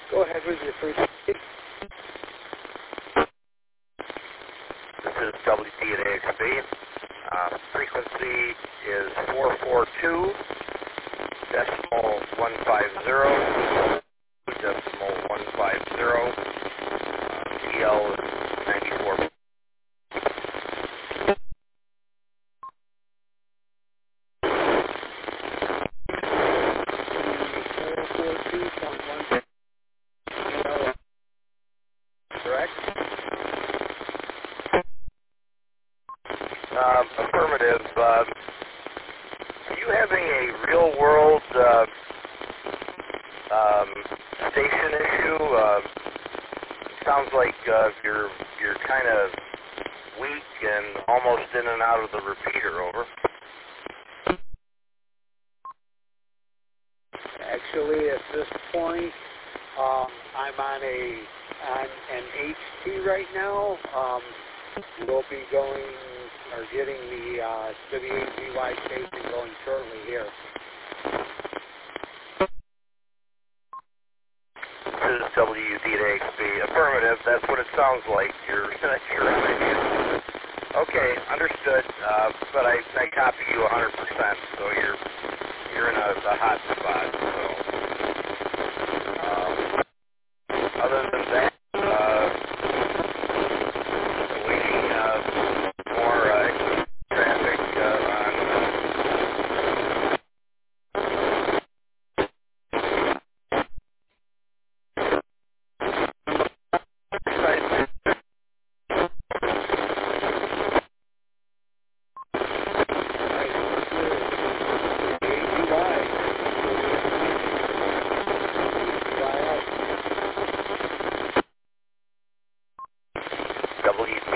Go ahead with your frequency. This is WD at AXB. Frequency is 442 decimal 150 decimal 150. TL is 94. Correct? Affirmative. Are you having a real-world station issue? Sounds like you're kind of weak and almost in and out of the repeater. Over. Actually, at this point, I'm on an HT right now. We'll be going or getting the WAGY station going shortly here. This is WD at AXB. Affirmative. That's what it sounds like. You're on it. Okay, understood. But I copy you 100%. So you're in a hot spot. So other than that, waiting more traffic on. WD